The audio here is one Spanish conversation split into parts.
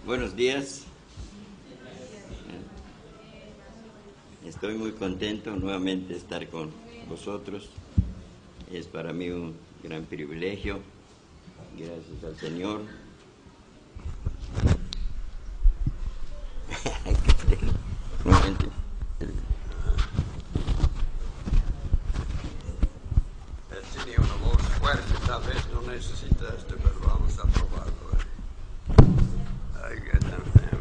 Buenos días. Estoy muy contento nuevamente de estar con vosotros. Es para mí un gran privilegio. Gracias al Señor. Nuevamente. Tenía una voz fuerte, tal vez no necesita esto, pero vamos a probarlo. Ahí está.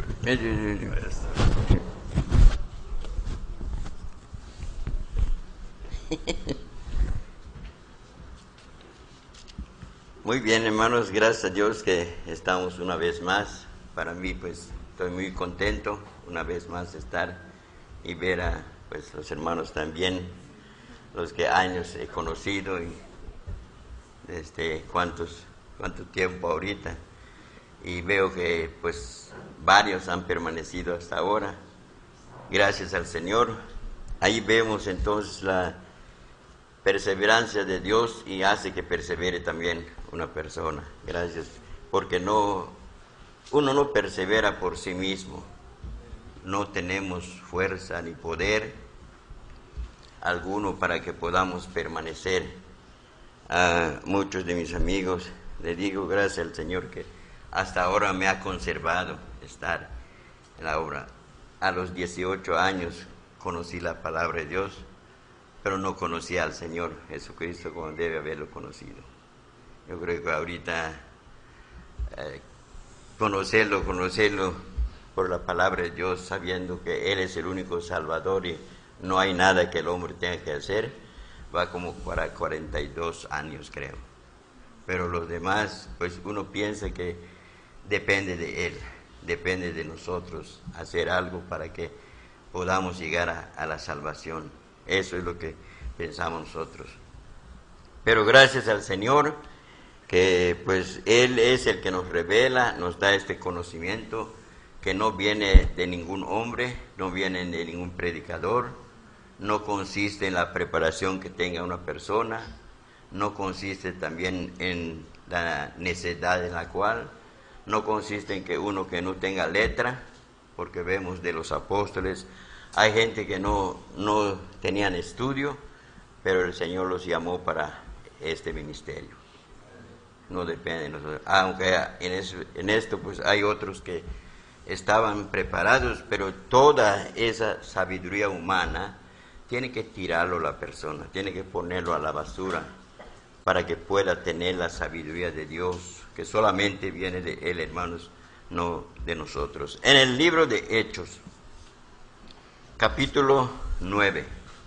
Muy bien, hermanos, gracias a Dios que estamos una vez más. Para mí, pues, estoy muy contento una vez más de estar y ver a pues, los hermanos también, los que años he conocido y desde cuánto tiempo ahorita. Y veo que, pues, varios han permanecido hasta ahora. Gracias al Señor. Ahí vemos entonces la perseverancia de Dios y hace que persevere también una persona. Gracias, porque uno no persevera por sí mismo. No tenemos fuerza ni poder alguno para que podamos permanecer. A muchos de mis amigos les digo gracias al Señor que hasta ahora me ha conservado estar en la obra. A los 18 años conocí la palabra de Dios, pero no conocía al Señor Jesucristo como debe haberlo conocido. Yo creo que ahorita conocerlo por la palabra de Dios, sabiendo que Él es el único Salvador y no hay nada que el hombre tenga que hacer, va como para 42 años creo. Pero los demás, pues uno piensa que depende de Él, depende de nosotros hacer algo para que podamos llegar a la salvación. Eso es lo que pensamos nosotros. Pero gracias al Señor, que pues Él es el que nos revela, nos da este conocimiento, que no viene de ningún hombre, no viene de ningún predicador, no consiste en la preparación que tenga una persona, no consiste también en la necedad en la cual, no consiste en que uno que no tenga letra, porque vemos de los apóstoles, hay gente que no tenían estudio, pero el Señor los llamó para este ministerio. No depende de nosotros. Aunque en esto pues hay otros que estaban preparados, pero toda esa sabiduría humana tiene que tirarlo la persona, tiene que ponerlo a la basura para que pueda tener la sabiduría de Dios, que solamente viene de Él, hermanos, no de nosotros. En el libro de Hechos, capítulo 9.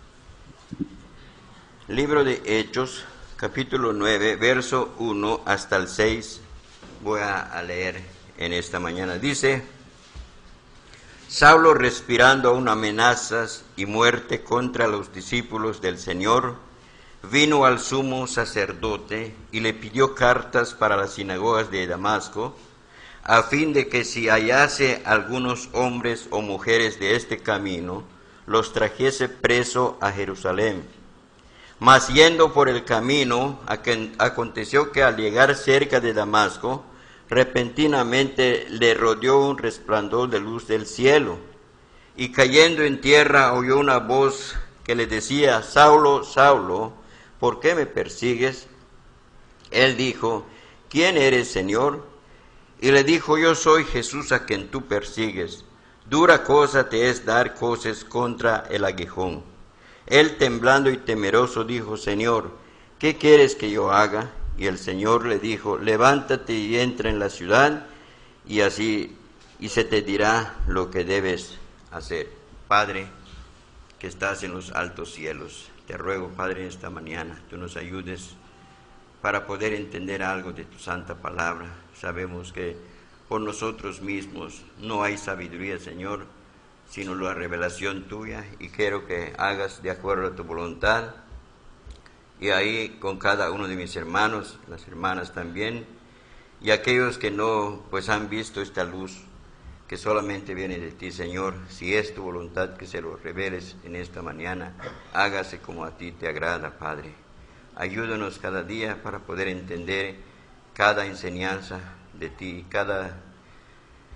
Libro de Hechos, capítulo 9, verso 1 hasta el 6, voy a leer en esta mañana. Dice: Saulo, respirando aún amenazas y muerte contra los discípulos del Señor, vino al sumo sacerdote y le pidió cartas para las sinagogas de Damasco, a fin de que si hallase algunos hombres o mujeres de este camino, los trajese preso a Jerusalén. Mas yendo por el camino, aconteció que al llegar cerca de Damasco, repentinamente le rodeó un resplandor de luz del cielo, y cayendo en tierra oyó una voz que le decía: Saulo, Saulo, ¿por qué me persigues? Él dijo: ¿Quién eres, Señor? Y le dijo: Yo soy Jesús a quien tú persigues. Dura cosa te es dar coces contra el aguijón. Él, temblando y temeroso, dijo: Señor, ¿qué quieres que yo haga? Y el Señor le dijo: levántate y entra en la ciudad, y se te dirá lo que debes hacer. Padre, que estás en los altos cielos, te ruego, Padre, en esta mañana, tú nos ayudes para poder entender algo de tu santa palabra. Sabemos que por nosotros mismos no hay sabiduría, Señor, sino la revelación tuya, y quiero que hagas de acuerdo a tu voluntad. Y ahí con cada uno de mis hermanos, las hermanas también, y aquellos que no pues han visto esta luz que solamente viene de ti, Señor, si es tu voluntad que se lo reveles en esta mañana, hágase como a ti te agrada, Padre. Ayúdanos cada día para poder entender cada enseñanza de ti, cada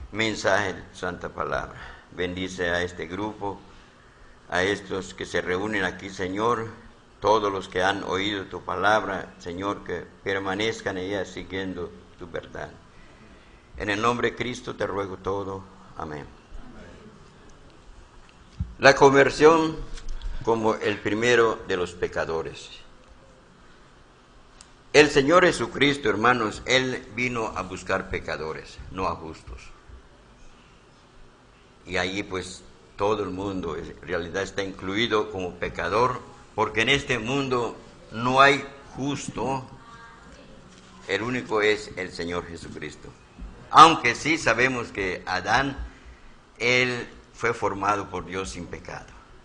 mensaje de tu santa palabra. Bendice a este grupo, a estos que se reúnen aquí, Señor, todos los que han oído tu palabra, Señor, que permanezcan en ella siguiendo tu verdad. En el nombre de Cristo te ruego todo. Amén. La conversión como el primero de los pecadores. El Señor Jesucristo, hermanos, Él vino a buscar pecadores, no a justos. Y allí pues todo el mundo en realidad está incluido como pecador, porque en este mundo no hay justo, el único es el Señor Jesucristo. Aunque sí sabemos que Adán, él fue formado por Dios sin pecado.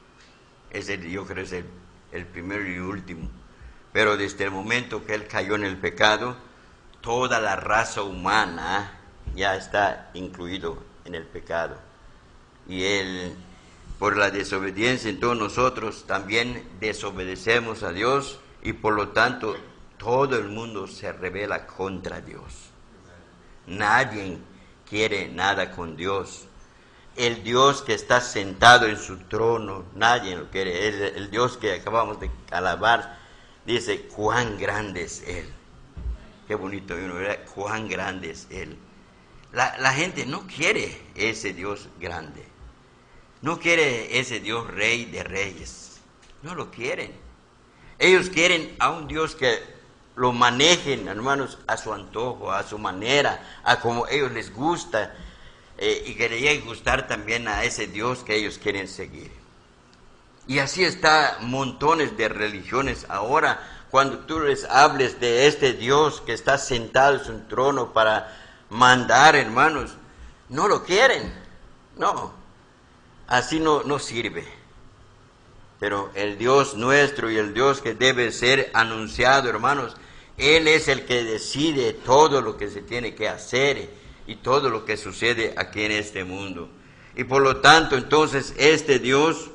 Yo creo que es el primero y último. Pero desde el momento que él cayó en el pecado, toda la raza humana ya está incluido en el pecado. Y él, por la desobediencia, entonces nosotros también desobedecemos a Dios y por lo tanto todo el mundo se rebela contra Dios. Nadie quiere nada con Dios. El Dios que está sentado en su trono, nadie lo quiere. El Dios que acabamos de alabar, dice, cuán grande es Él. Qué bonito, ¿verdad? Cuán grande es Él. La gente no quiere ese Dios grande. No quiere ese Dios rey de reyes. No lo quieren. Ellos quieren a un Dios que lo manejen, hermanos, a su antojo, a su manera, a como a ellos les gusta. Y que le llegue a gustar también a ese Dios que ellos quieren seguir. Y así está montones de religiones ahora. Cuando tú les hables de este Dios que está sentado en su trono para mandar, hermanos, no lo quieren. No, así no sirve. Pero el Dios nuestro y el Dios que debe ser anunciado, hermanos, Él es el que decide todo lo que se tiene que hacer y todo lo que sucede aquí en este mundo. Y por lo tanto, entonces, este Dios,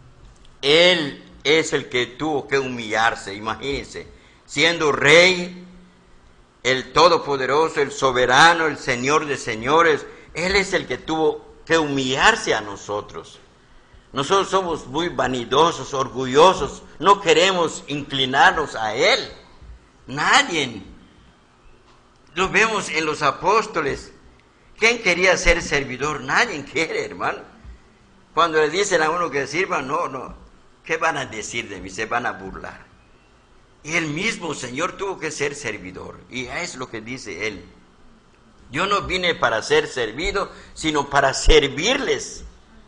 Él es el que tuvo que humillarse. Imagínense, siendo rey, el todopoderoso, el soberano, el Señor de señores, Él es el que tuvo que humillarse a nosotros. Nosotros somos muy vanidosos, orgullosos, no queremos inclinarnos a Él. Nadie. Lo vemos en los apóstoles. ¿Quién quería ser servidor? Nadie quiere, hermano. Cuando le dicen a uno que sirva, no. ¿Qué van a decir de mí? Se van a burlar. Y el mismo Señor tuvo que ser servidor. Y es lo que dice Él. Yo no vine para ser servido, sino para servirles.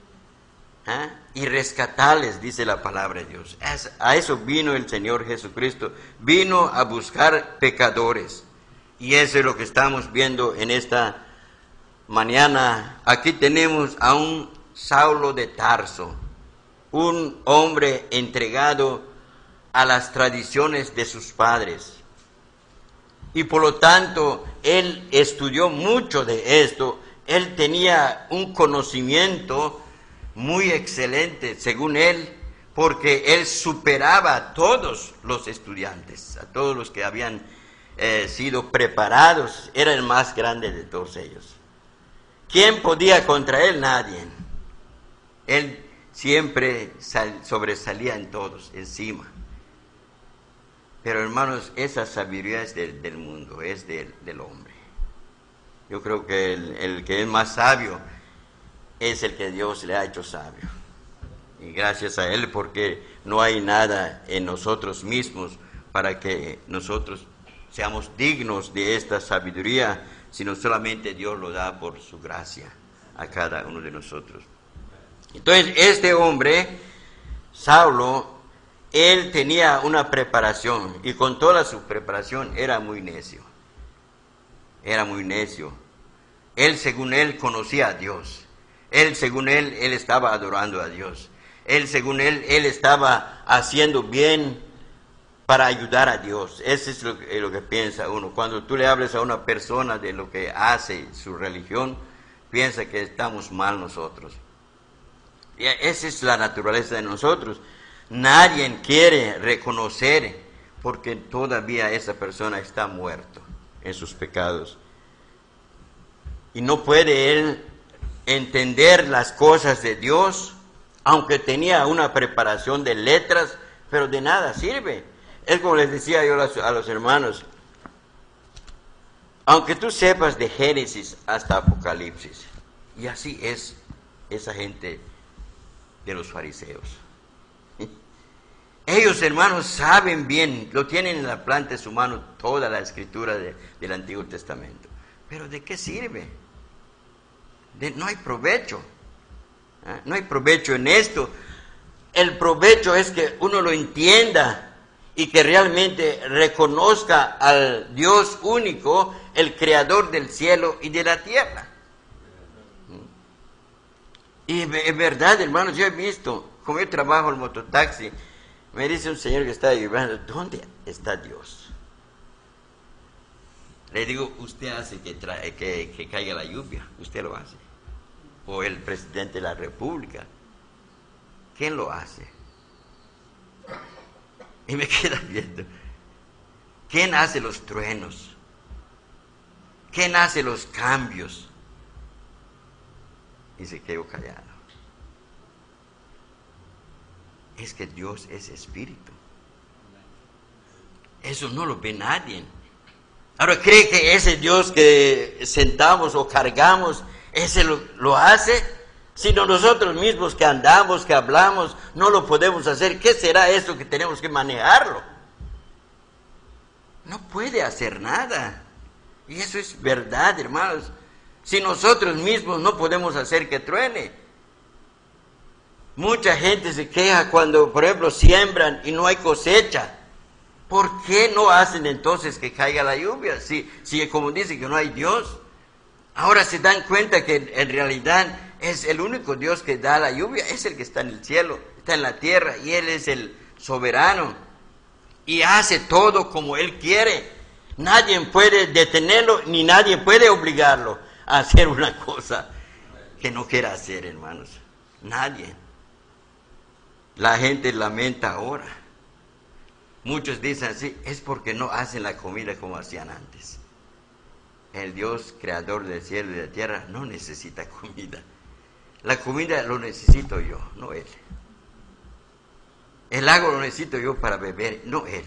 Y rescatarles, dice la palabra de Dios. A eso vino el Señor Jesucristo. Vino a buscar pecadores. Y eso es lo que estamos viendo en esta mañana. Aquí tenemos a un Saulo de Tarso, un hombre entregado a las tradiciones de sus padres. Y por lo tanto, él estudió mucho de esto. Él tenía un conocimiento muy excelente, según él, porque él superaba a todos los estudiantes, a todos los que habían sido preparados. Era el más grande de todos ellos. ¿Quién podía contra él? Nadie. Él siempre sobresalía en todos, encima. Pero hermanos, esa sabiduría es del mundo, es del hombre. Yo creo que el que es más sabio es el que Dios le ha hecho sabio. Y gracias a Él, porque no hay nada en nosotros mismos para que nosotros seamos dignos de esta sabiduría, sino solamente Dios lo da por su gracia a cada uno de nosotros. Entonces, este hombre, Saulo, él tenía una preparación, y con toda su preparación era muy necio. Era muy necio. Él, según él, conocía a Dios. Él, según él estaba adorando a Dios. Él, según él estaba haciendo bien para ayudar a Dios. Eso es lo que piensa uno. Cuando tú le hables a una persona de lo que hace su religión, piensa que estamos mal nosotros. Y esa es la naturaleza de nosotros. Nadie quiere reconocer, porque todavía esa persona está muerto en sus pecados. Y no puede él entender las cosas de Dios, aunque tenía una preparación de letras, pero de nada sirve. Es como les decía yo a los hermanos, aunque tú sepas de Génesis hasta Apocalipsis, y así es esa gente de los fariseos. Ellos, hermanos, saben bien, lo tienen en la planta de su mano toda la escritura del Antiguo Testamento. Pero ¿de qué sirve? No hay provecho. No hay provecho en esto. El provecho es que uno lo entienda y que realmente reconozca al Dios único, el creador del cielo y de la tierra. Y en verdad, hermanos, yo he visto, como yo trabajo en mototaxi, me dice un señor que está ayudando, ¿dónde está Dios? Le digo, usted hace que caiga la lluvia, usted lo hace. O el presidente de la República, ¿quién lo hace? Y me queda viendo, ¿quién hace los truenos? ¿Quién hace los cambios? Y se quedó callado. Es que Dios es espíritu. Eso no lo ve nadie. Ahora, ¿cree que ese Dios que sentamos o cargamos, ese lo hace? Sino nosotros mismos que andamos, que hablamos, no lo podemos hacer. ¿Qué será eso que tenemos que manejarlo? No puede hacer nada. Y eso es verdad, hermanos. Si nosotros mismos no podemos hacer que truene. Mucha gente se queja cuando, por ejemplo, siembran y no hay cosecha. ¿Por qué no hacen entonces que caiga la lluvia? Si como dicen que no hay Dios. Ahora se dan cuenta que en realidad es el único Dios que da la lluvia, es el que está en el cielo, está en la tierra, y Él es el soberano. Y hace todo como Él quiere. Nadie puede detenerlo, ni nadie puede obligarlo a hacer una cosa que no quiera hacer, hermanos. Nadie. La gente lamenta ahora. Muchos dicen así, es porque no hacen la comida como hacían antes. El Dios creador del cielo y de la tierra no necesita comida. La comida lo necesito yo, no Él. El agua lo necesito yo para beber, no Él.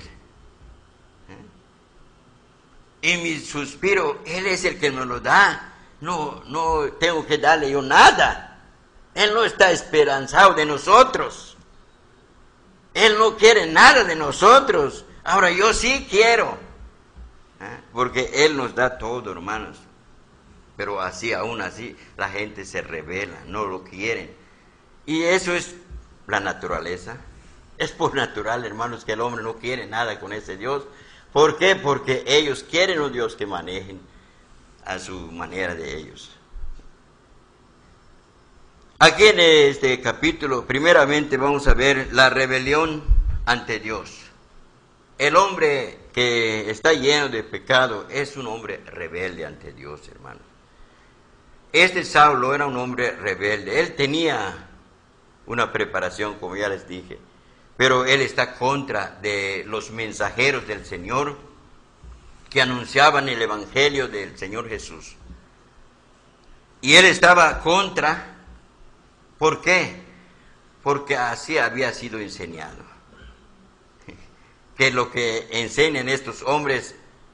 Y mi suspiro, Él es el que me lo da. No tengo que darle yo nada. Él no está esperanzado de nosotros. Él no quiere nada de nosotros. Ahora yo sí quiero. Porque Él nos da todo, hermanos. Pero así, aún así, la gente se rebela, no lo quieren. Y eso es la naturaleza. Es por natural, hermanos, que el hombre no quiere nada con ese Dios. ¿Por qué? Porque ellos quieren un Dios que manejen a su manera de ellos. Aquí en este capítulo, primeramente vamos a ver la rebelión ante Dios. El hombre que está lleno de pecado es un hombre rebelde ante Dios, hermano. Este Saulo era un hombre rebelde. Él tenía una preparación, como ya les dije, pero él está contra de los mensajeros del Señor que anunciaban el Evangelio del Señor Jesús. Y él estaba contra. ¿Por qué? Porque así había sido enseñado. Que lo que enseñan estos hombres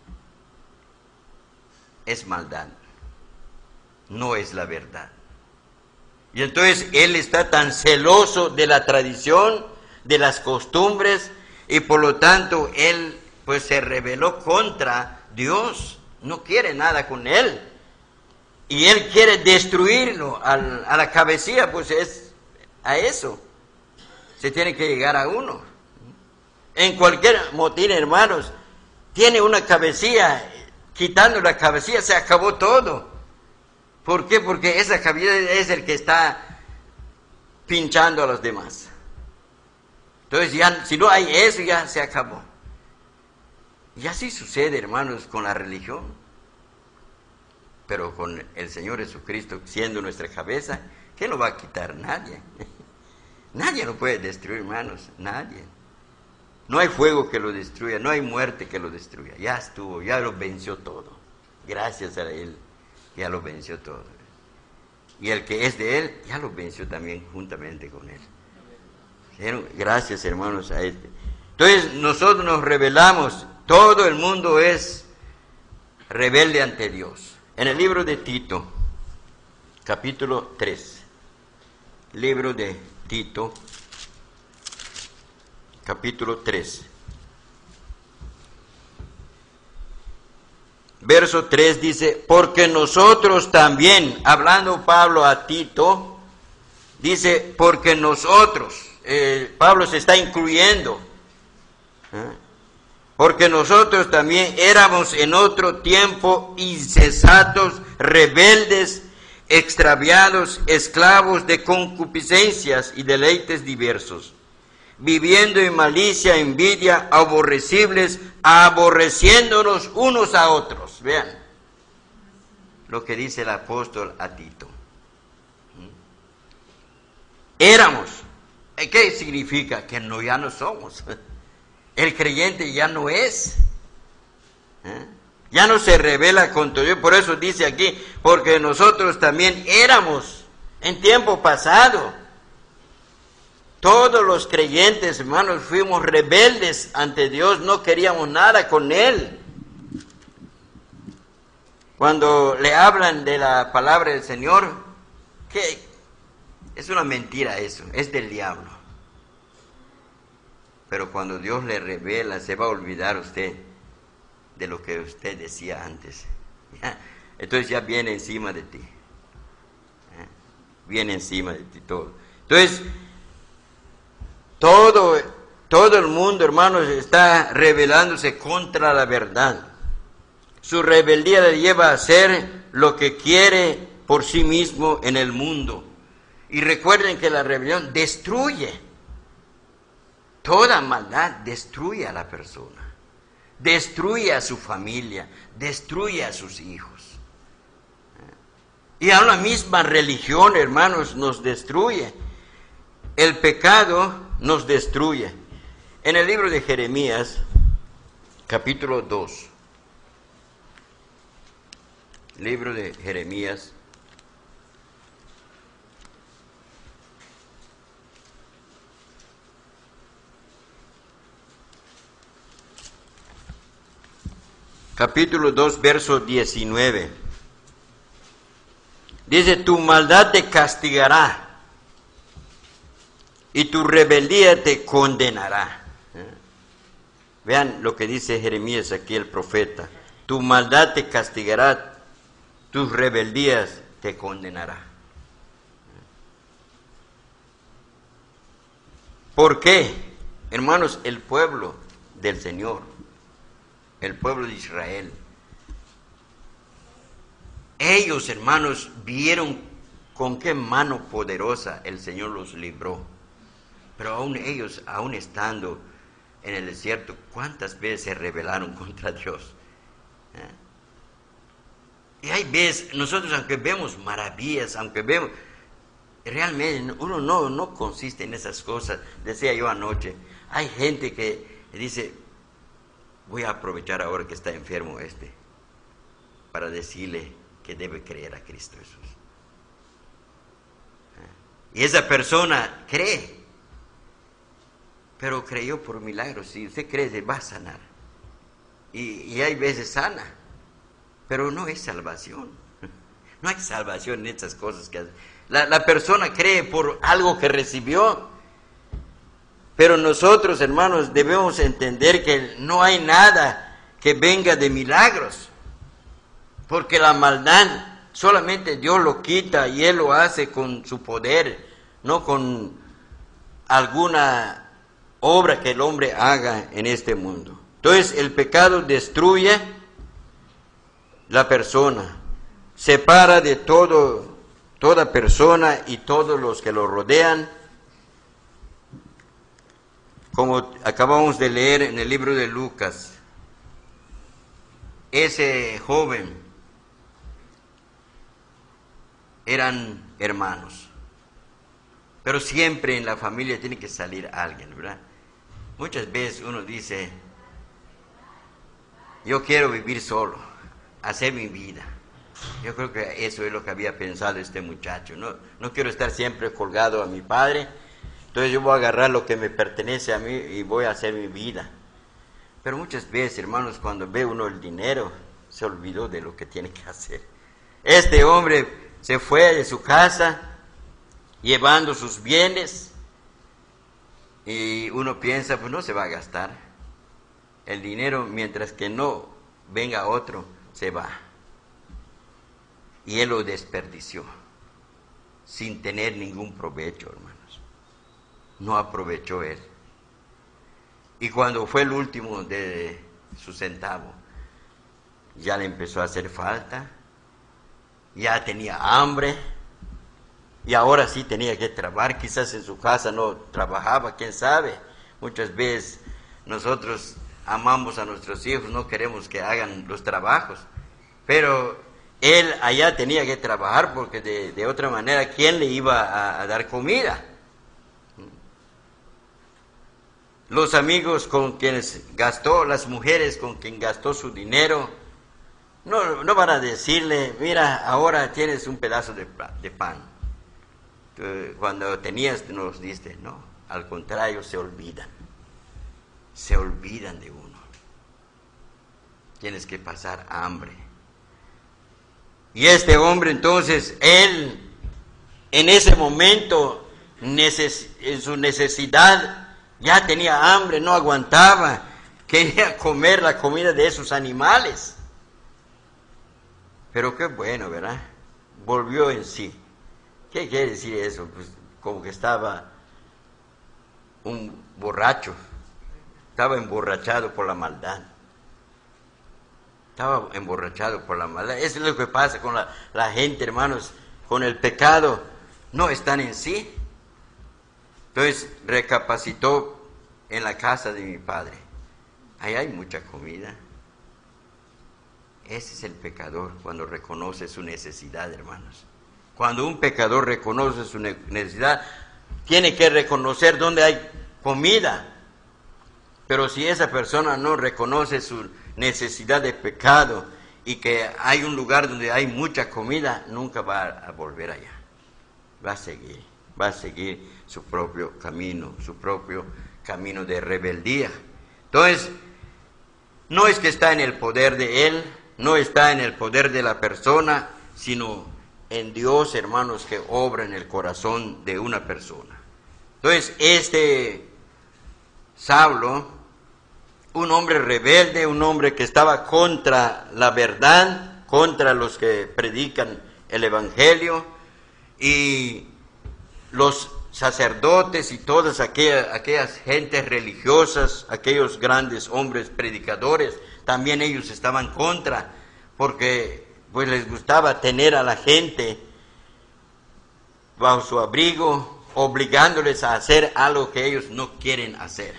es maldad, no es la verdad. Y entonces él está tan celoso de la tradición, de las costumbres, y por lo tanto él pues se rebeló contra Dios, no quiere nada con él. Y él quiere destruirlo a la cabecilla, pues es a eso. Se tiene que llegar a uno. En cualquier motín, hermanos, tiene una cabecilla, quitando la cabecilla se acabó todo. ¿Por qué? Porque esa cabecilla es el que está pinchando a los demás. Entonces ya, si no hay eso, ya se acabó. Y así sucede, hermanos, con la religión. Pero con el Señor Jesucristo siendo nuestra cabeza, ¿qué lo va a quitar? Nadie. Nadie lo puede destruir, hermanos, nadie. No hay fuego que lo destruya, no hay muerte que lo destruya. Ya estuvo, ya lo venció todo. Gracias a Él, ya lo venció todo. y el que es de Él ya lo venció también juntamente con Él. Gracias, hermanos, a este. Entonces nosotros nos rebelamos, todo el mundo es rebelde ante Dios. En el libro de Tito, capítulo 3, libro de Tito, capítulo 3. Verso 3 dice, porque nosotros también, hablando Pablo a Tito, dice, porque nosotros, Pablo se está incluyendo, porque nosotros también éramos en otro tiempo insensatos, rebeldes, extraviados, esclavos de concupiscencias y deleites diversos, viviendo en malicia, envidia, aborrecibles, aborreciéndonos unos a otros. Vean lo que dice el apóstol a Tito. Éramos. ¿Qué significa? Que no, ya no somos. El creyente ya no es. Ya no se revela contra Dios. Por eso dice aquí, porque nosotros también éramos en tiempo pasado. Todos los creyentes, hermanos, fuimos rebeldes ante Dios, no queríamos nada con Él. Cuando le hablan de la palabra del Señor, ¿qué? Es una mentira eso, es del diablo. Pero cuando Dios le revela, se va a olvidar usted de lo que usted decía antes. Entonces ya viene encima de ti. Viene encima de ti todo. Entonces, todo el mundo, hermanos, está rebelándose contra la verdad. Su rebeldía le lleva a hacer lo que quiere por sí mismo en el mundo. Y recuerden que la rebelión destruye. Toda maldad destruye a la persona. Destruye a su familia. Destruye a sus hijos. Y a la misma religión, hermanos, nos destruye. El pecado nos destruye. En el libro de Jeremías, capítulo 2, libro de Jeremías, capítulo 2, verso 19, dice, tu maldad te castigará y tu rebeldía te condenará. Vean lo que dice Jeremías aquí, el profeta. Tu maldad te castigará, tus rebeldías te condenará. ¿Por qué? Hermanos, el pueblo del Señor, el pueblo de Israel, ellos, hermanos, vieron con qué mano poderosa el Señor los libró. Pero aún ellos, aún estando en el desierto, ¿cuántas veces se rebelaron contra Dios? Y hay veces, nosotros aunque vemos maravillas, aunque vemos, realmente uno no consiste en esas cosas. Decía yo anoche, hay gente que dice, voy a aprovechar ahora que está enfermo para decirle que debe creer a Cristo Jesús. Y esa persona cree. Pero creyó por milagros. Si usted cree, se va a sanar. Y hay veces sana. Pero no es salvación. No hay salvación en estas cosas que hace. La persona cree por algo que recibió. Pero nosotros, hermanos, debemos entender que no hay nada que venga de milagros. Porque la maldad solamente Dios lo quita y Él lo hace con su poder, no con alguna obra que el hombre haga en este mundo. Entonces el pecado destruye la persona, separa de toda persona y todos los que lo rodean, como acabamos de leer en el libro de Lucas. Ese joven eran hermanos, pero siempre en la familia tiene que salir alguien, ¿verdad? Muchas veces uno dice, yo quiero vivir solo, hacer mi vida. Yo creo que eso es lo que había pensado este muchacho. No quiero estar siempre colgado a mi padre, entonces yo voy a agarrar lo que me pertenece a mí y voy a hacer mi vida. Pero muchas veces, hermanos, cuando ve uno el dinero, se olvidó de lo que tiene que hacer. Este hombre se fue de su casa llevando sus bienes y uno piensa, pues no se va a gastar. El dinero, mientras que no venga otro, se va. Y él lo desperdició sin tener ningún provecho, hermanos. No aprovechó él. Y cuando fue el último de su centavo, ya le empezó a hacer falta, ya tenía hambre, y ahora sí tenía que trabajar. Quizás en su casa no trabajaba, quién sabe. Muchas veces nosotros amamos a nuestros hijos, no queremos que hagan los trabajos, pero él allá tenía que trabajar porque de otra manera, ¿quién le iba a dar comida? Los amigos con quienes gastó, las mujeres con quien gastó su dinero, no van a decirle, mira, ahora tienes un pedazo de pan. Cuando tenías nos diste, no, al contrario, se olvidan de uno. Tienes que pasar hambre. Y este hombre entonces, él en ese momento, en su necesidad, ya tenía hambre, no aguantaba, quería comer la comida de esos animales. Pero qué bueno, ¿verdad? Volvió en sí. ¿Qué quiere decir eso? Pues como que estaba un borracho, estaba emborrachado por la maldad. Estaba emborrachado por la maldad. Eso es lo que pasa con la gente, hermanos, con el pecado. No están en sí. Entonces recapacitó en la casa de mi padre. Ahí hay mucha comida. Ese es el pecador cuando reconoce su necesidad, hermanos. Cuando un pecador reconoce su necesidad, tiene que reconocer dónde hay comida. Pero si esa persona no reconoce su necesidad de pecado y que hay un lugar donde hay mucha comida, nunca va a volver allá. Va a seguir su propio camino de rebeldía. Entonces, no es que está en el poder de él, no está en el poder de la persona, sino en Dios, hermanos, que obra en el corazón de una persona. Entonces, este Saulo, un hombre rebelde, un hombre que estaba contra la verdad, contra los que predican el Evangelio, y los sacerdotes y todas aquellas gentes religiosas, aquellos grandes hombres predicadores, también ellos estaban contra, porque pues les gustaba tener a la gente bajo su abrigo, obligándoles a hacer algo que ellos no quieren hacer.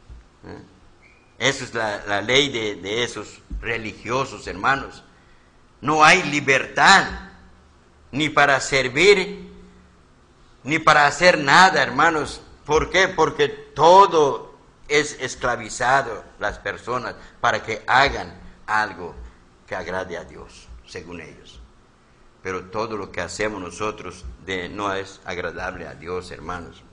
Esa es la ley de esos religiosos, hermanos. No hay libertad, ni para servir, ni para hacer nada, hermanos. ¿Por qué? Porque todo es esclavizado, las personas, para que hagan algo que agrade a Dios, según ellos. Pero todo lo que hacemos nosotros no es agradable a Dios, hermanos.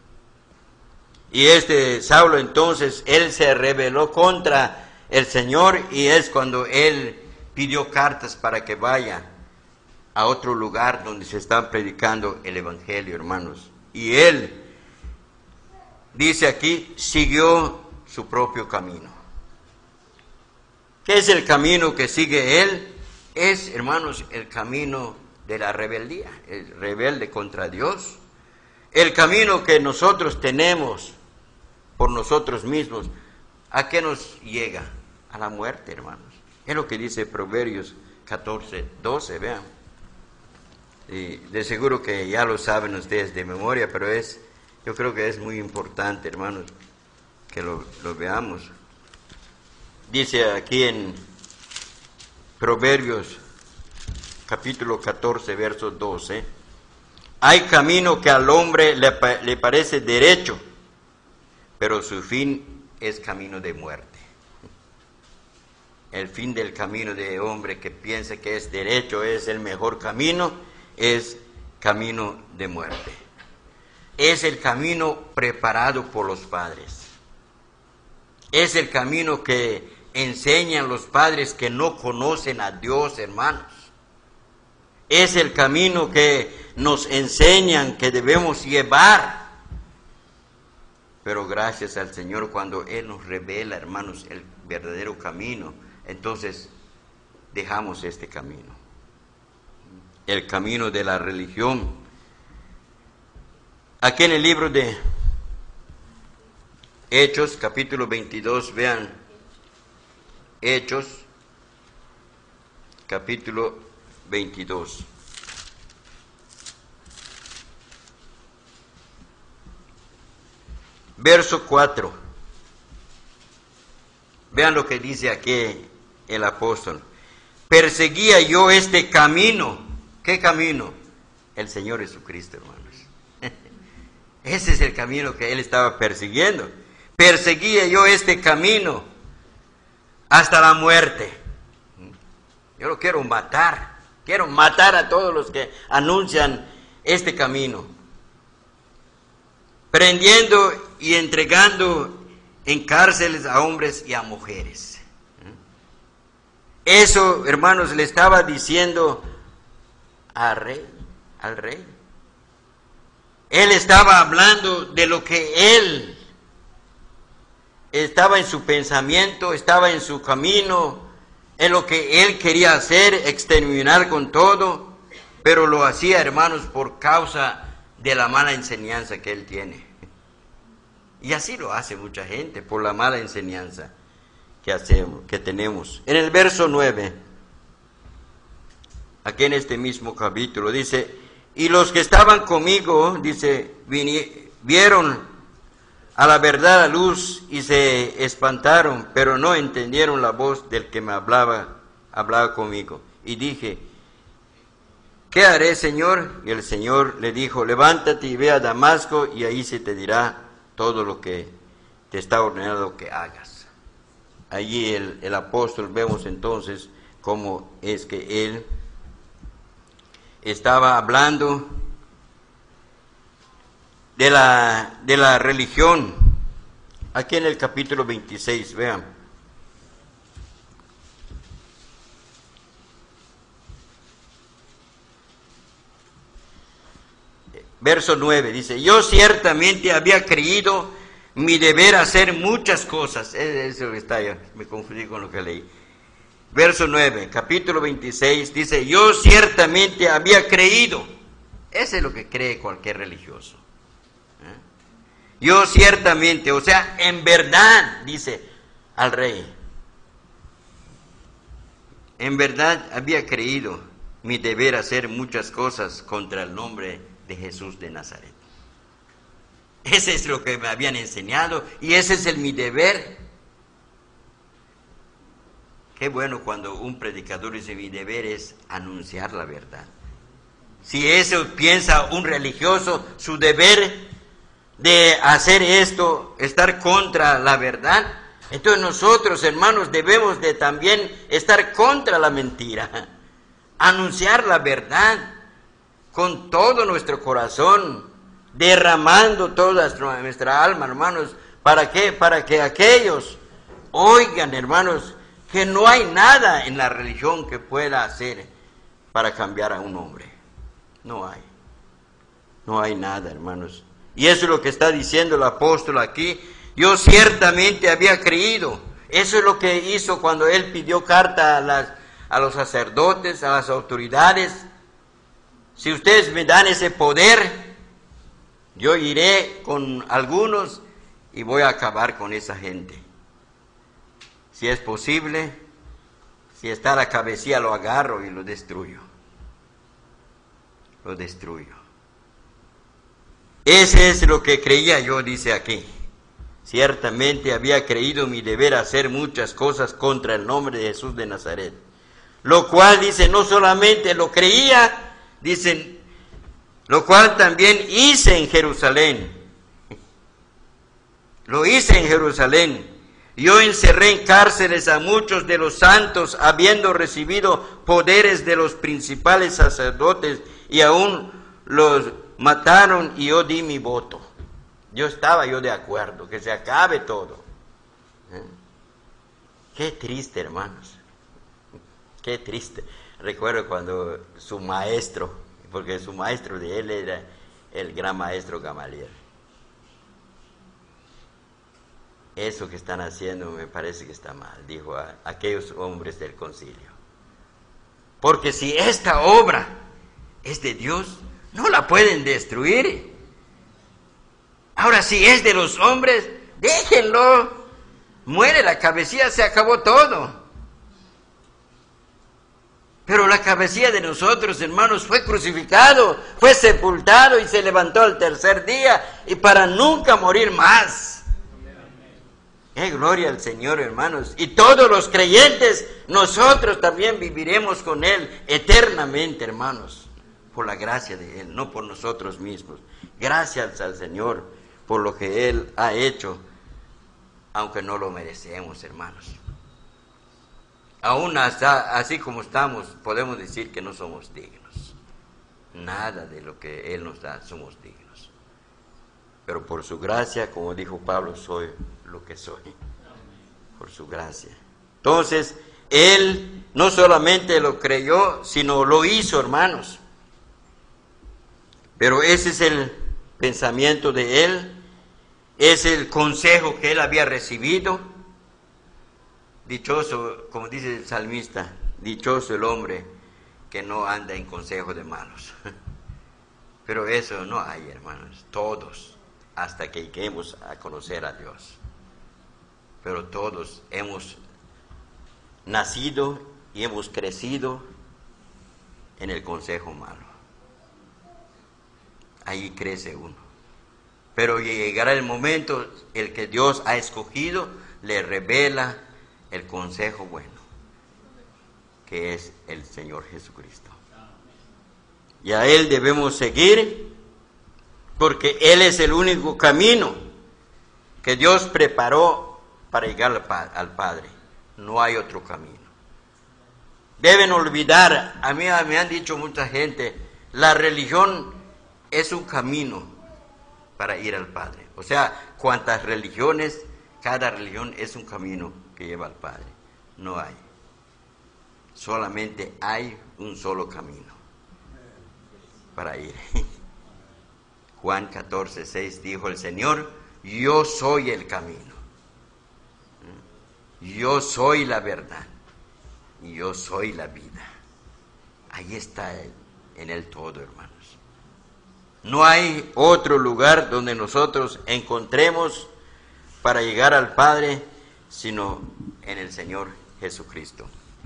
Y este Saulo entonces, él se rebeló contra el Señor, y es cuando él pidió cartas para que vaya a otro lugar donde se está predicando el Evangelio, hermanos. Y él, dice aquí, siguió su propio camino. ¿Qué es el camino que sigue él? Es, hermanos, el camino de la rebeldía, el rebelde contra Dios. El camino que nosotros tenemos por nosotros mismos, ¿a qué nos llega? A la muerte, hermanos. Es lo que dice Proverbios 14:12, vean. Y de seguro que ya lo saben ustedes de memoria, pero yo creo que es muy importante, hermanos, que lo veamos. Dice aquí en Proverbios capítulo 14, verso 12, hay camino que al hombre le parece derecho, pero su fin es camino de muerte. el fin del camino de hombre que piensa que es derecho, es el mejor camino, es camino de muerte. Es el camino preparado por los padres. Es el camino que enseñan los padres que no conocen a Dios, hermanos. Es el camino que nos enseñan que debemos llevar. Pero gracias al Señor, cuando Él nos revela, hermanos, el verdadero camino, entonces dejamos este camino. El camino de la religión. Aquí en el libro de Hechos, capítulo 22, vean, Hechos, capítulo 22. Verso 4. Vean lo que dice aquí el apóstol. Perseguía yo este camino. ¿Qué camino? El Señor Jesucristo, hermanos. Ese es el camino que él estaba persiguiendo. Perseguía yo este camino hasta la muerte. Yo lo quiero matar. Quiero matar a todos los que anuncian este camino. Prendiendo y entregando en cárceles a hombres y a mujeres. Eso, hermanos, le estaba diciendo al rey. Él estaba hablando de lo que él estaba en su pensamiento, estaba en su camino, en lo que él quería hacer, exterminar con todo, pero lo hacía, hermanos, por causa de la mala enseñanza que él tiene. Y así lo hace mucha gente, por la mala enseñanza que tenemos. En el verso 9, aquí en este mismo capítulo, dice: y los que estaban conmigo, dice, vieron a la verdad la luz y se espantaron, pero no entendieron la voz del que me hablaba conmigo. Y dije: ¿qué haré, Señor? Y el Señor le dijo: levántate y ve a Damasco, y ahí se te dirá todo lo que te está ordenado que hagas. Allí el apóstol, vemos entonces cómo es que él estaba hablando de la religión. Aquí en el capítulo 26, vean. Verso 9 dice: yo ciertamente había creído mi deber hacer muchas cosas. Eso está, yo me confundí con lo que leí. Verso 9, capítulo 26, dice: yo ciertamente había creído. Eso es lo que cree cualquier religioso. Yo ciertamente, o sea, en verdad, dice al rey, en verdad había creído mi deber hacer muchas cosas contra el nombre de Jesús de Nazaret. Ese es lo que me habían enseñado y ese es mi deber. Qué bueno cuando un predicador dice: mi deber es anunciar la verdad. Si eso piensa un religioso, su deber de hacer esto, estar contra la verdad, entonces nosotros, hermanos, debemos de también estar contra la mentira, anunciar la verdad con todo nuestro corazón, derramando toda nuestra alma, hermanos. ¿Para qué? Para que aquellos oigan, hermanos, que no hay nada en la religión que pueda hacer para cambiar a un hombre. No hay nada, hermanos. Y eso es lo que está diciendo el apóstol aquí. Yo ciertamente había creído. Eso es lo que hizo cuando él pidió carta a los sacerdotes, a las autoridades. Si ustedes me dan ese poder, yo iré con algunos y voy a acabar con esa gente. Si es posible, si está a la cabecilla, lo agarro y lo destruyo. Lo destruyo. Ese es lo que creía yo, dice aquí. Ciertamente había creído mi deber hacer muchas cosas contra el nombre de Jesús de Nazaret. Lo cual, dice, no solamente lo creía, dicen, lo cual también hice en Jerusalén. Lo hice en Jerusalén. Yo encerré en cárceles a muchos de los santos, habiendo recibido poderes de los principales sacerdotes, y aún los mataron, y yo di mi voto. Estaba de acuerdo, que se acabe todo. Qué triste, hermanos. Qué triste. Recuerdo cuando su maestro, porque su maestro de él era el gran maestro Gamaliel. Eso que están haciendo me parece que está mal, dijo a aquellos hombres del concilio. Porque si esta obra es de Dios, no la pueden destruir. Ahora, si es de los hombres, déjenlo. Muere la cabecilla, se acabó todo. Pero la cabecilla de nosotros, hermanos, fue crucificado, fue sepultado y se levantó al tercer día, y para nunca morir más. Gloria al Señor, hermanos. Y todos los creyentes, nosotros también viviremos con Él eternamente, hermanos, por la gracia de Él, no por nosotros mismos. Gracias al Señor por lo que Él ha hecho, aunque no lo merecemos, hermanos. Aún hasta así como estamos, podemos decir que no somos dignos. Nada de lo que Él nos da somos dignos. Pero por su gracia, como dijo Pablo, soy lo que soy. Por su gracia. Entonces, Él no solamente lo creyó, sino lo hizo, hermanos. Pero ese es el pensamiento de Él. Es el consejo que Él había recibido. Dichoso, como dice el salmista, dichoso el hombre que no anda en consejo de malos. Pero eso no hay, hermanos, todos, hasta que lleguemos a conocer a Dios. Pero todos hemos nacido y hemos crecido en el consejo malo. Ahí crece uno. Pero llegará el momento, el que Dios ha escogido, le revela el consejo bueno, que es el Señor Jesucristo. Y a Él debemos seguir, porque Él es el único camino que Dios preparó para llegar al Padre. No hay otro camino. Deben olvidar, a mí me han dicho mucha gente, la religión es un camino para ir al Padre. O sea, cuantas religiones, cada religión es un camino que lleva al Padre. No hay. Solamente hay un solo camino para ir. Juan 14:6 dijo el Señor, yo soy el camino. Yo soy la verdad. Y yo soy la vida. Ahí está en Él todo, hermanos. No hay otro lugar donde nosotros encontremos para llegar al Padre, sino en el Señor Jesucristo.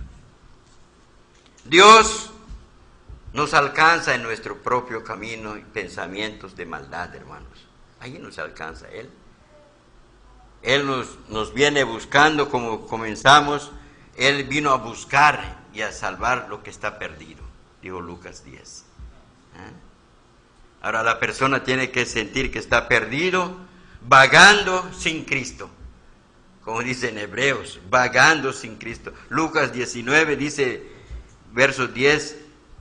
Dios nos alcanza en nuestro propio camino y pensamientos de maldad, hermanos. Ahí nos alcanza Él. Él nos viene buscando, como comenzamos. Él vino a buscar y a salvar lo que está perdido, dijo Lucas 10. Ahora la persona tiene que sentir que está perdido, vagando sin Cristo. Como dice en Hebreos, vagando sin Cristo. Lucas 19 dice, verso 10,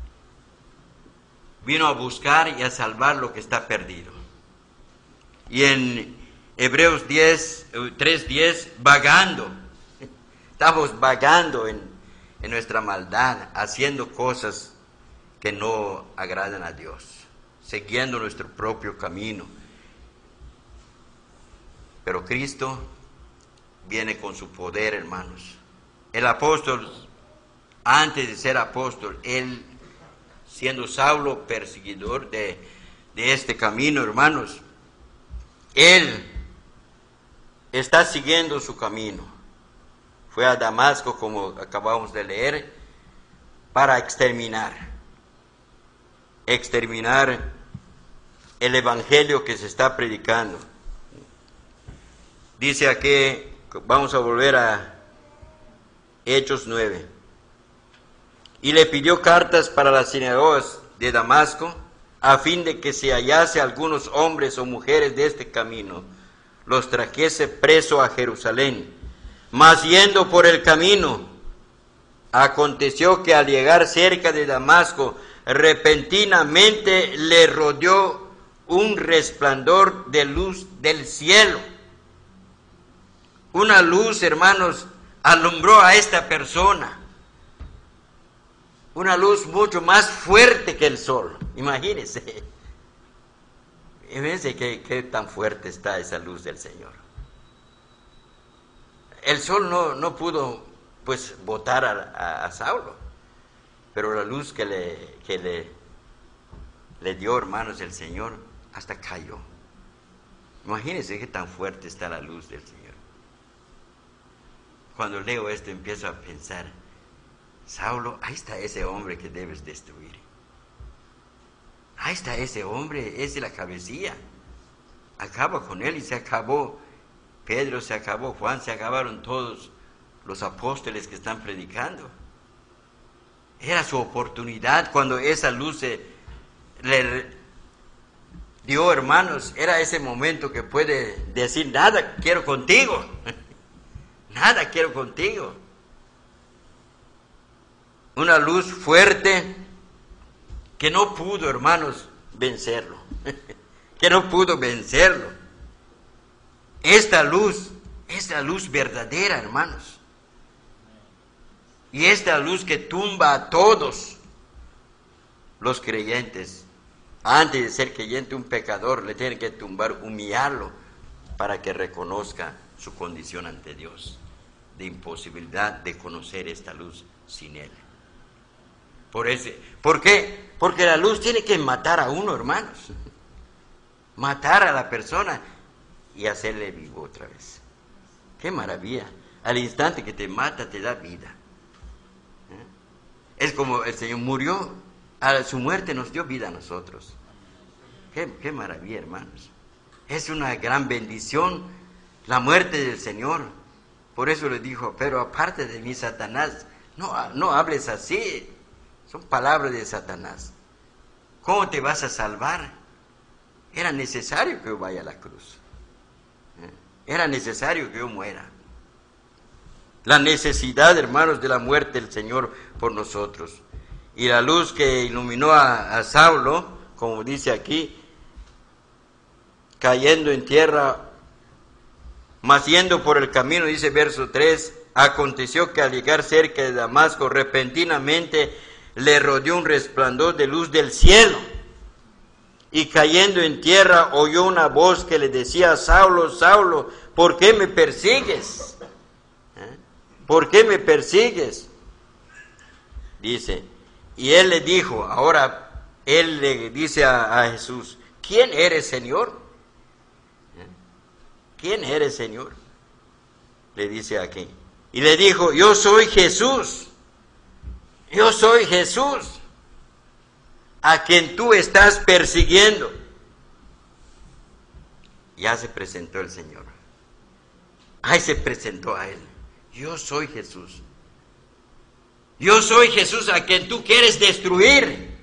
vino a buscar y a salvar lo que está perdido. Y en Hebreos 3:10, vagando. Estamos vagando en nuestra maldad, haciendo cosas que no agradan a Dios, siguiendo nuestro propio camino. Pero Cristo viene con su poder, hermanos. El apóstol, antes de ser apóstol, él, siendo Saulo, perseguidor de este camino, hermanos, él está siguiendo su camino. Fue a Damasco, como acabamos de leer, para exterminar el evangelio que se está predicando. Dice aquí, vamos a volver a Hechos 9. Y le pidió cartas para las sinagogas de Damasco, a fin de que se hallase algunos hombres o mujeres de este camino, los trajese preso a Jerusalén. Mas yendo por el camino, aconteció que al llegar cerca de Damasco, repentinamente le rodeó un resplandor de luz del cielo. Una luz, hermanos, alumbró a esta persona. Una luz mucho más fuerte que el sol. Imagínense. Imagínense qué tan fuerte está esa luz del Señor. El sol no pudo, pues, botar a Saulo, pero la luz que le dio, hermanos, el Señor, hasta cayó. Imagínense qué tan fuerte está la luz del Señor. Cuando leo esto empiezo a pensar, Saulo, ahí está ese hombre que debes destruir. Ahí está ese hombre, es la cabecilla. Acaba con él y se acabó. Pedro se acabó, Juan se acabaron todos los apóstoles que están predicando. Era su oportunidad cuando esa luz le dio, hermanos, era ese momento que puede decir, nada quiero contigo. Nada quiero contigo. Una luz fuerte que no pudo, hermanos, vencerlo. Que no pudo vencerlo. Esta luz verdadera, hermanos. Y esta luz que tumba a todos los creyentes. Antes de ser creyente, un pecador le tiene que tumbar, humillarlo, para que reconozca su condición ante Dios, de imposibilidad de conocer esta luz sin Él. ¿Por qué? Porque la luz tiene que matar a uno, hermanos. Matar a la persona y hacerle vivo otra vez. ¡Qué maravilla! Al instante que te mata, te da vida. Es como el Señor murió, a su muerte nos dio vida a nosotros. ¡Qué maravilla, hermanos! Es una gran bendición la muerte del Señor. Por eso le dijo, pero aparte de mí, Satanás, no hables así. Son palabras de Satanás. ¿Cómo te vas a salvar? Era necesario que yo vaya a la cruz. Era necesario que yo muera. La necesidad, hermanos, de la muerte del Señor por nosotros. Y la luz que iluminó a Saulo, como dice aquí, cayendo en tierra, mas yendo por el camino, dice verso 3, aconteció que al llegar cerca de Damasco, repentinamente le rodeó un resplandor de luz del cielo. Y cayendo en tierra, oyó una voz que le decía, Saulo, Saulo, ¿por qué me persigues? ¿Por qué me persigues? Dice, y él le dijo, ahora él le dice a Jesús, ¿quién eres, Señor? ¿Quién eres, Señor? Le dice aquí. Y le dijo, yo soy Jesús. Yo soy Jesús, a quien tú estás persiguiendo. Ya se presentó el Señor. Ahí se presentó a él. Yo soy Jesús. Yo soy Jesús a quien tú quieres destruir.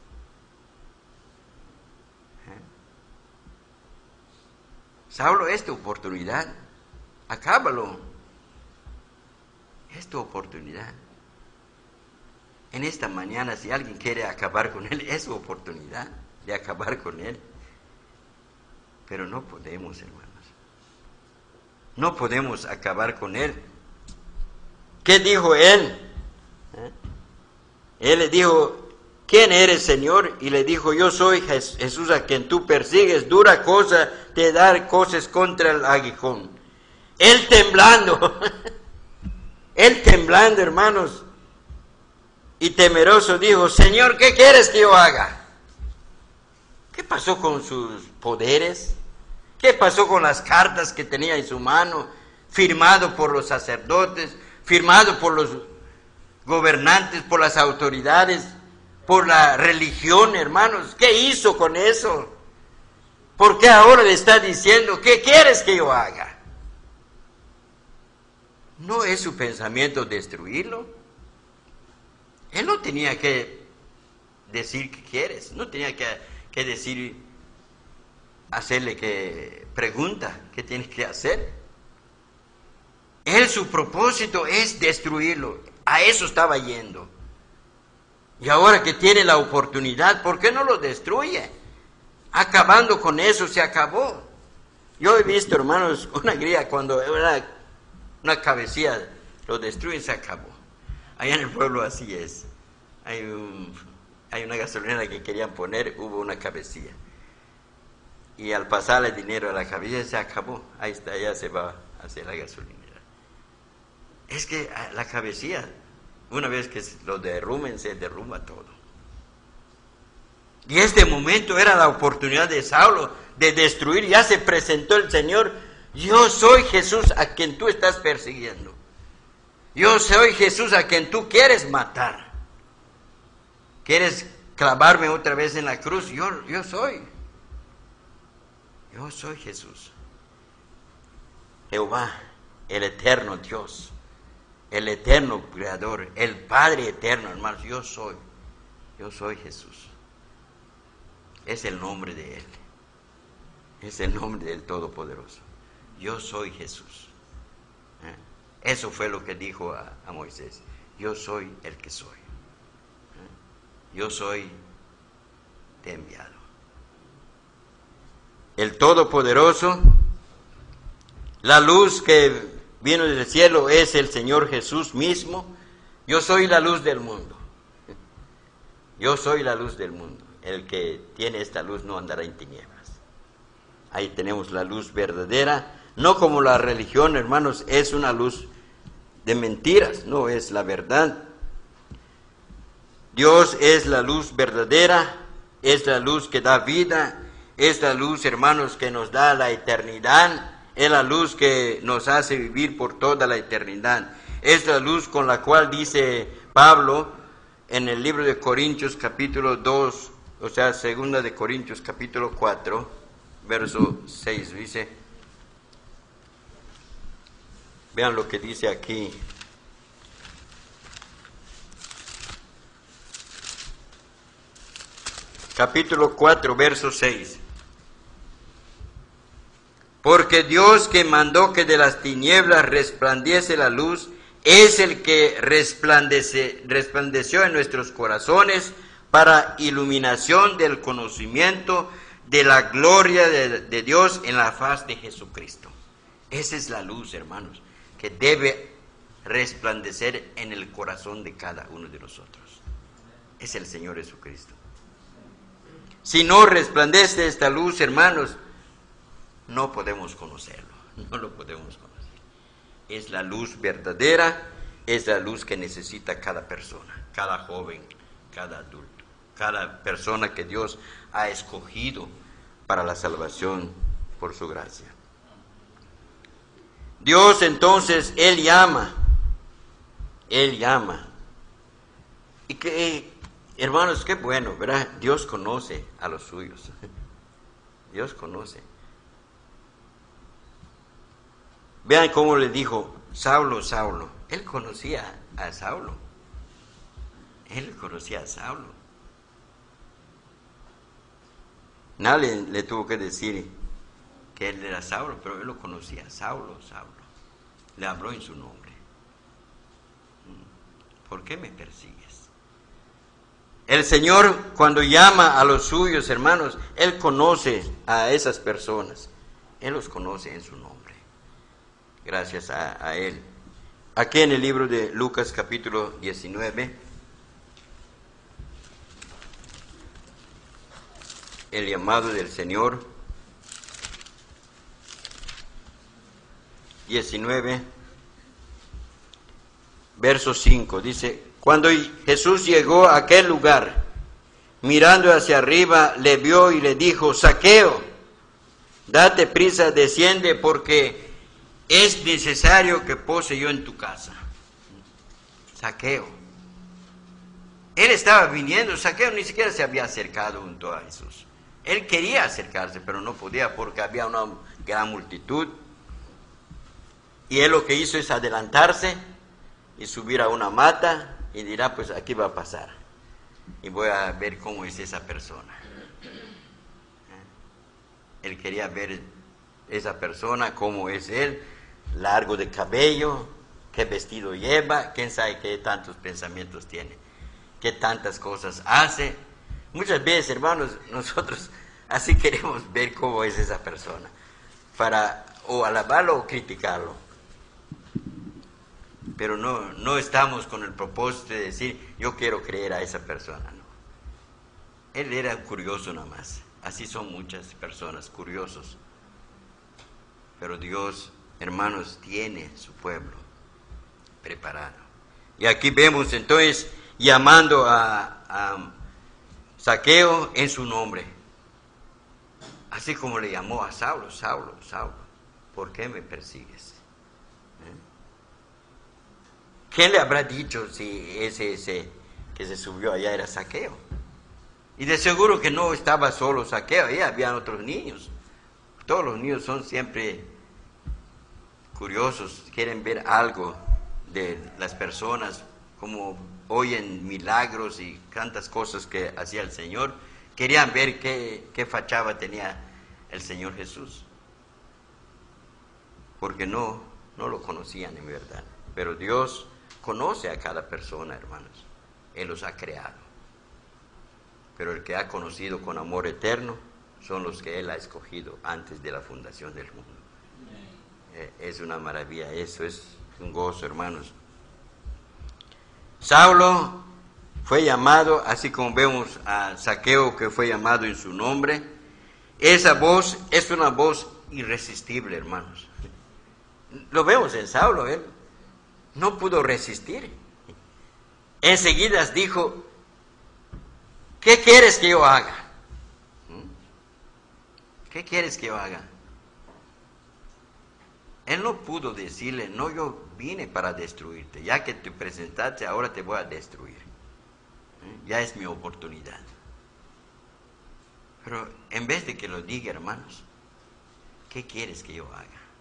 Saulo, es tu oportunidad. Acábalo. Es tu oportunidad. En esta mañana, si alguien quiere acabar con él, es su oportunidad de acabar con él. Pero no podemos, hermanos. No podemos acabar con él. ¿Qué dijo él? Él le dijo, ¿quién eres, Señor? Y le dijo, yo soy Jesús a quien tú persigues. Dura cosa te dar cosas contra el aguijón. Él temblando. Él temblando, hermanos. Y temeroso dijo, Señor, ¿qué quieres que yo haga? ¿Qué pasó con sus poderes? ¿Qué pasó con las cartas que tenía en su mano? Firmado por los sacerdotes, firmado por los gobernantes, por las autoridades, por la religión, hermanos. ¿Qué hizo con eso? ¿Por qué ahora le está diciendo, ¿qué quieres que yo haga? ¿No es su pensamiento destruirlo? Él no tenía que decir qué quieres, no tenía que decir, hacerle que pregunta, ¿qué tienes que hacer? Él, su propósito es destruirlo. A eso estaba yendo. Y ahora que tiene la oportunidad, ¿por qué no lo destruye? Acabando con eso, se acabó. Yo he visto, hermanos, una grilla cuando una cabecilla lo destruyen, se acabó. Allá en el pueblo así es. Hay una gasolinera que querían poner, hubo una cabecilla. Y al pasarle dinero a la cabecilla se acabó. Ahí está, ya se va a hacer la gasolinera. Es que la cabecilla, una vez que lo derrumben, se derrumba todo. Y este momento era la oportunidad de Saulo de destruir. Ya se presentó el Señor. Yo soy Jesús a quien tú estás persiguiendo. Yo soy Jesús a quien tú quieres matar. ¿Quieres clavarme otra vez en la cruz? Yo soy. Yo soy Jesús. Jehová, el eterno Dios, el eterno Creador, el Padre eterno, hermanos, yo soy Jesús. Es el nombre de Él. Es el nombre del Todopoderoso. Yo soy Jesús. Eso fue lo que dijo a Moisés. Yo soy el que soy. Yo soy, te he enviado. El Todopoderoso, la luz que vino del cielo es el Señor Jesús mismo. Yo soy la luz del mundo. Yo soy la luz del mundo. El que tiene esta luz no andará en tinieblas. Ahí tenemos la luz verdadera. No como la religión, hermanos, es una luz de mentiras, no es la verdad. Dios es la luz verdadera, es la luz que da vida, es la luz, hermanos, que nos da la eternidad, es la luz que nos hace vivir por toda la eternidad. Es la luz con la cual dice Pablo en el libro de Corintios capítulo 2, o sea, segunda de Corintios capítulo 4, verso 6, dice, vean lo que dice aquí. Capítulo 4, verso 6. Porque Dios que mandó que de las tinieblas resplandeciese la luz, es el que resplandeció en nuestros corazones para iluminación del conocimiento de la gloria de Dios en la faz de Jesucristo. Esa es la luz, hermanos, que debe resplandecer en el corazón de cada uno de nosotros. Es el Señor Jesucristo. Si no resplandece esta luz, hermanos, no podemos conocerlo, no lo podemos conocer. Es la luz verdadera, es la luz que necesita cada persona, cada joven, cada adulto, cada persona que Dios ha escogido para la salvación por su gracia. Dios entonces, Él llama. Y que, hermanos, qué bueno, ¿verdad? Dios conoce a los suyos. Dios conoce. Vean cómo le dijo, Saulo, Saulo. Él conocía a Saulo. Nadie le tuvo que decir que él era Saulo, pero él lo conocía. Saulo, Saulo. Le habló en su nombre. ¿Por qué me persigues? El Señor, cuando llama a los suyos, hermanos, Él conoce a esas personas. Él los conoce en su nombre. Gracias a Él. Aquí en el libro de Lucas capítulo 19, el llamado del Señor, 19, verso 5, dice, cuando Jesús llegó a aquel lugar, mirando hacia arriba, le vio y le dijo, Zaqueo, date prisa, desciende, porque es necesario que pose yo en tu casa. Zaqueo. Él estaba viniendo, Zaqueo ni siquiera se había acercado junto a Jesús. Él quería acercarse, pero no podía porque había una gran multitud. Y él lo que hizo es adelantarse y subir a una mata y dirá, pues aquí va a pasar. Y voy a ver cómo es esa persona. Él quería ver esa persona, cómo es él. largo de cabello, qué vestido lleva, quién sabe qué tantos pensamientos tiene, qué tantas cosas hace. Muchas veces, hermanos, nosotros así queremos ver cómo es esa persona, para o alabarlo o criticarlo. Pero no estamos con el propósito de decir, yo quiero creer a esa persona, no. Él era curioso nada más. Así son muchas personas, curiosos. Pero Dios, hermanos, tiene su pueblo preparado. Y aquí vemos entonces llamando a Zaqueo en su nombre. Así como le llamó a Saulo, Saulo, Saulo, ¿por qué me persigues? ¿Quién le habrá dicho si ese que se subió allá era Zaqueo? Y de seguro que no estaba solo Zaqueo, ahí habían otros niños. Todos los niños son siempre curiosos, quieren ver algo de las personas, como oyen milagros y tantas cosas que hacía el Señor. Querían ver qué fachada tenía el Señor Jesús, porque no lo conocían en verdad. Pero Dios conoce a cada persona, hermanos. Él los ha creado. Pero el que ha conocido con amor eterno son los que Él ha escogido antes de la fundación del mundo. Es una maravilla, eso es un gozo, hermanos. Saulo fue llamado, así como vemos a Zaqueo que fue llamado en su nombre. Esa voz es una voz irresistible, hermanos. Lo vemos en Saulo, él no pudo resistir. Enseguida dijo, ¿qué quieres que yo haga? ¿Qué quieres que yo haga? Él no pudo decirle, no, yo vine para destruirte. Ya que te presentaste, ahora te voy a destruir. Ya es mi oportunidad. Pero en vez de que lo diga, hermanos, ¿qué quieres que yo haga?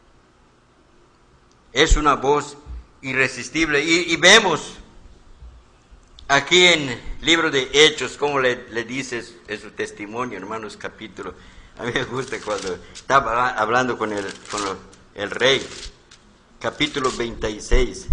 Es una voz irresistible. Y vemos aquí en el libro de Hechos, como le dices en su testimonio, hermanos, capítulo. A mí me gusta cuando estaba hablando con el rey, capítulo 26.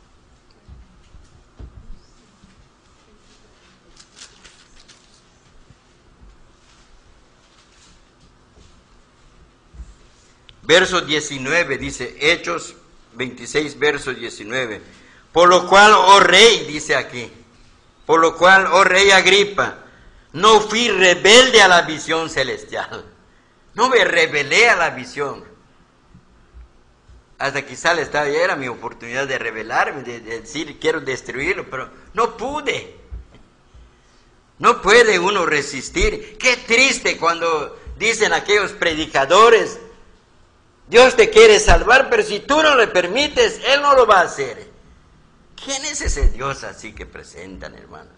Verso 19, dice, Hechos 26, verso 19. Por lo cual, oh rey, dice aquí, por lo cual, oh rey Agripa, no fui rebelde a la visión celestial. No me rebelé a la visión. Hasta quizá era mi oportunidad de rebelarme, de decir, quiero destruirlo, pero no pude. No puede uno resistir. Qué triste cuando dicen aquellos predicadores, Dios te quiere salvar, pero si tú no le permites, Él no lo va a hacer. ¿Quién es ese Dios así que presentan, hermanos?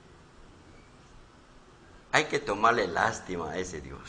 Hay que tomarle lástima a ese Dios.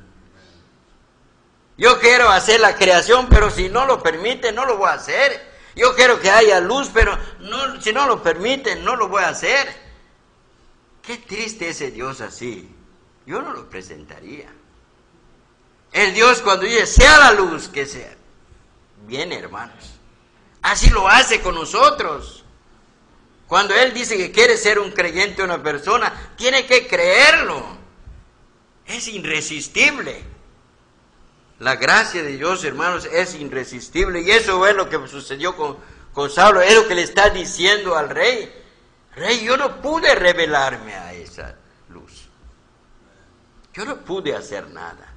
Yo quiero hacer la creación, pero si no lo permite, no lo voy a hacer. Yo quiero que haya luz, pero si no lo permite, no lo voy a hacer. Qué triste ese Dios así. Yo no lo presentaría. El Dios cuando dice, sea la luz, que sea. Bien, hermanos. Así lo hace con nosotros. Cuando Él dice que quiere ser un creyente, una persona, tiene que creerlo. Es irresistible. La gracia de Dios, hermanos, es irresistible. Y eso es lo que sucedió con Saulo. Es lo que le está diciendo al rey. Rey, yo no pude revelarme a esa luz. Yo no pude hacer nada.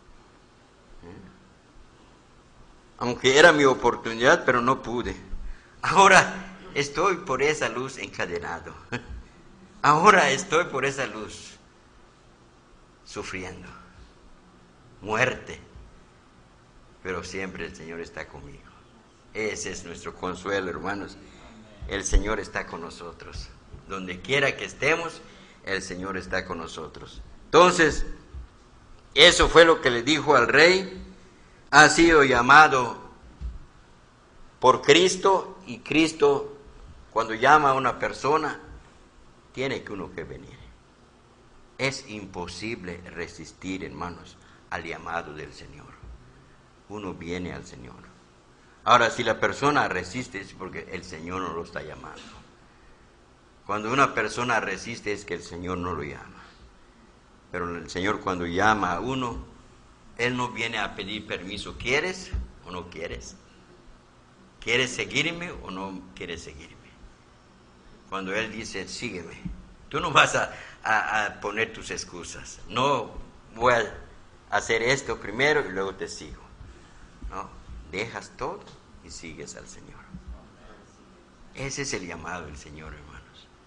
Aunque era mi oportunidad, pero no pude. Ahora estoy por esa luz encadenado. Ahora estoy por esa luz sufriendo. Muerte. Pero siempre el Señor está conmigo. Ese es nuestro consuelo, hermanos. El Señor está con nosotros. Donde quiera que estemos, el Señor está con nosotros. Entonces, eso fue lo que le dijo al rey. Ha sido llamado por Cristo, y Cristo, cuando llama a una persona, tiene que uno que venir. Es imposible resistir, hermanos, al llamado del Señor. Uno viene al Señor. Ahora, si la persona resiste es porque el Señor no lo está llamando. Cuando una persona resiste es que el Señor no lo llama. Pero el Señor cuando llama a uno, Él no viene a pedir permiso. ¿Quieres o no quieres? ¿Quieres seguirme o no quieres seguirme? Cuando Él dice, sígueme, tú no vas a poner tus excusas. No voy a hacer esto primero y luego te sigo. No, dejas todo y sigues al Señor. Ese es el llamado del Señor, hermanos.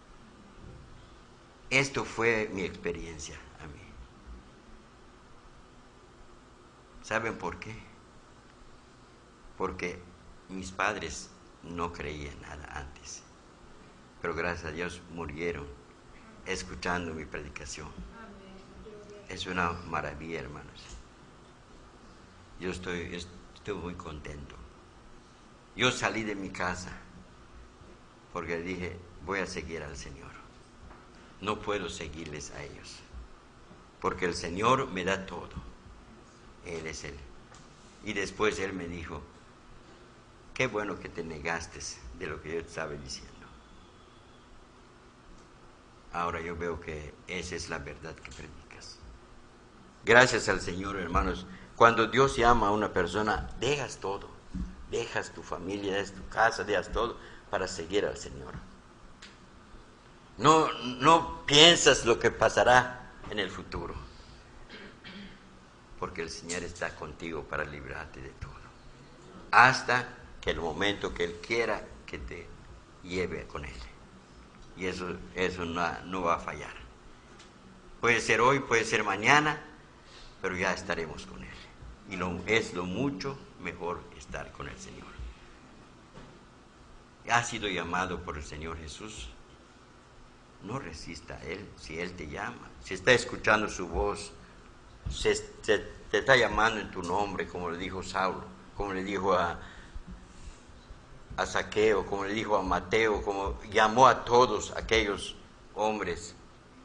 Esto fue mi experiencia a mí. ¿Saben por qué? Porque mis padres no creían nada antes, pero gracias a Dios murieron escuchando mi predicación. Es una maravilla, hermanos. Yo estoy muy contento. Yo salí de mi casa porque dije, voy a seguir al Señor. No puedo seguirles a ellos, porque el Señor me da todo. Él es Él. Y después Él me dijo, qué bueno que te negaste de lo que yo te estaba diciendo. Ahora yo veo que esa es la verdad que predicas. Gracias al Señor, hermanos. Cuando Dios llama a una persona, dejas todo. Dejas tu familia, dejas tu casa, dejas todo para seguir al Señor. No piensas lo que pasará en el futuro, porque el Señor está contigo para librarte de todo, hasta que el momento que Él quiera que te lleve con Él. Y eso no va a fallar. Puede ser hoy, puede ser mañana, pero ya estaremos con Él. Y es lo mucho mejor estar con el Señor. ¿Has sido llamado por el Señor Jesús? No resista a Él si Él te llama. Si está escuchando su voz, te está llamando en tu nombre, como le dijo Saulo, como le dijo a Zaqueo, como le dijo a Mateo, como llamó a todos aquellos hombres.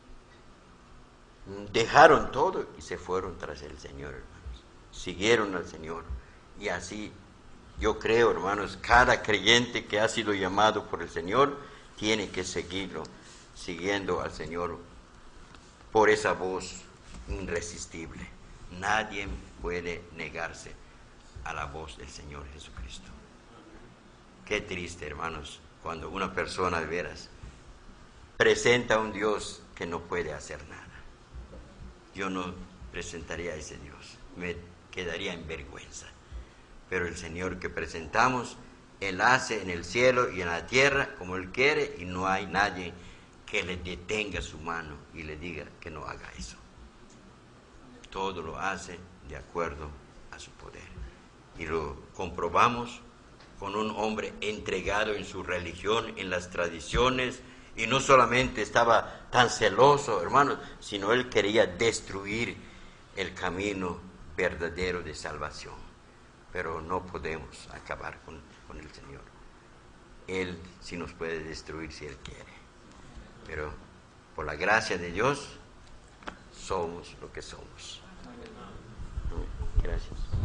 Dejaron todo y se fueron tras el Señor, hermanos. Siguieron al Señor. Y así, yo creo, hermanos, cada creyente que ha sido llamado por el Señor tiene que seguirlo, siguiendo al Señor por esa voz irresistible. Nadie puede negarse a la voz del Señor Jesucristo. Qué triste, hermanos, cuando una persona de veras presenta a un Dios que no puede hacer nada. Yo no presentaría a ese Dios, me quedaría en vergüenza. Pero el Señor que presentamos, Él hace en el cielo y en la tierra como Él quiere, y no hay nadie que le detenga su mano y le diga que no haga eso. Todo lo hace de acuerdo a su poder. Y lo comprobamos con un hombre entregado en su religión, en las tradiciones, y no solamente estaba tan celoso, hermanos, sino él quería destruir el camino verdadero de salvación. Pero no podemos acabar con el Señor. Él sí nos puede destruir si Él quiere. Pero por la gracia de Dios somos lo que somos. Gracias.